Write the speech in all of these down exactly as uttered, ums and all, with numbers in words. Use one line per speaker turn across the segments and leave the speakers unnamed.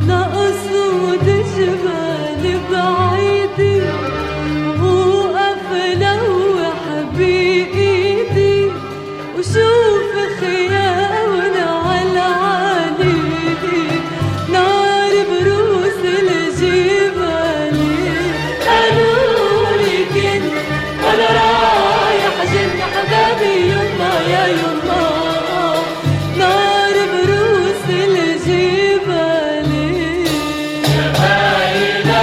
لأسود جبال بعيدي وقف لوح بإيدي وشوف خيامنا عالعالي نار بروس الجبال. قالولي كنت ولا رايح جن حبابي يما يا يما نار بروس الجبال.
يا باينة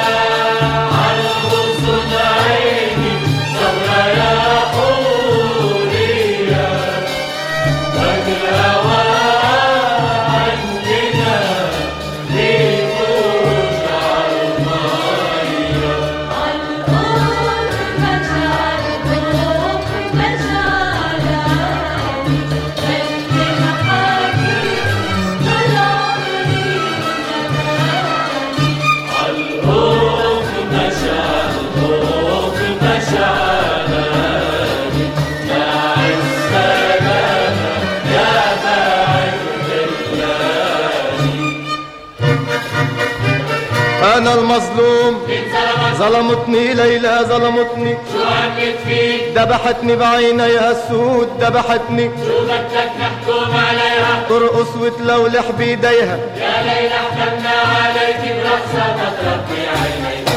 عالغصن عيني ثورة يا حورية والهوى عندنا بيفوت عالمية.
عالقرب مشعل قرب مشعلاني خلي محاكي طول عمري
عالقوف مشعل قوف مشعلاني داع السلامة يا باعث اللاني.
أنا المظلوم
مين ظلمك؟
ظلمتني ليلى ظلمتني
شو عملت فيك؟
ذبحتني بعينيها السود ذبحتني
شو بدك نحكم عليها؟
ترقص وتلولح بيديها
يا ليلى حكمنا عليك برقصة تطربي عينيك.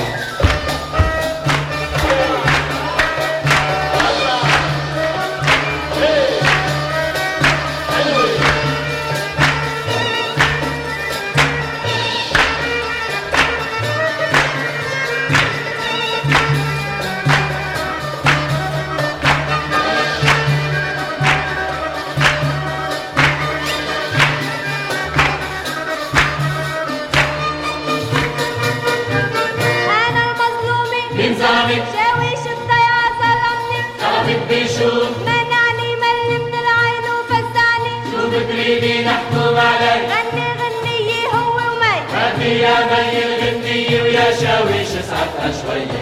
أنا المظلومة
مين ظلمك؟
شاويش الضيعة ظلمني
ظلمك بشو؟
منعني مل من العين وفزعني
شو بتريدي نحكم عليك؟
غني غنية هو ومي
هاتي يا مي الغنية ويا شاويش اسعفها شوي.